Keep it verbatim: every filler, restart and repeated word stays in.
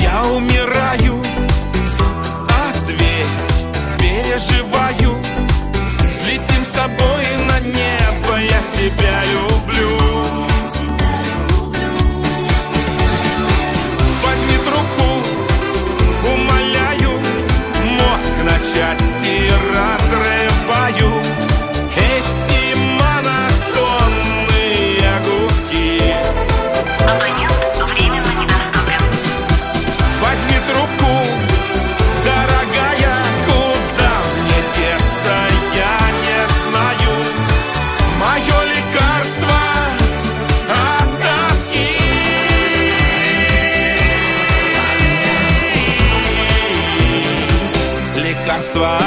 Я умираю, ответь, переживаю. Взлетим с тобой на небо, я тебя люблю. Возьми трубку, умоляю, мозг на части разрывают эти монотонные гудки. Абонент временно недоступен. Возьми трубку, дорогая, куда мне деться, я не знаю. Мое лекарство от тоски. Лекарство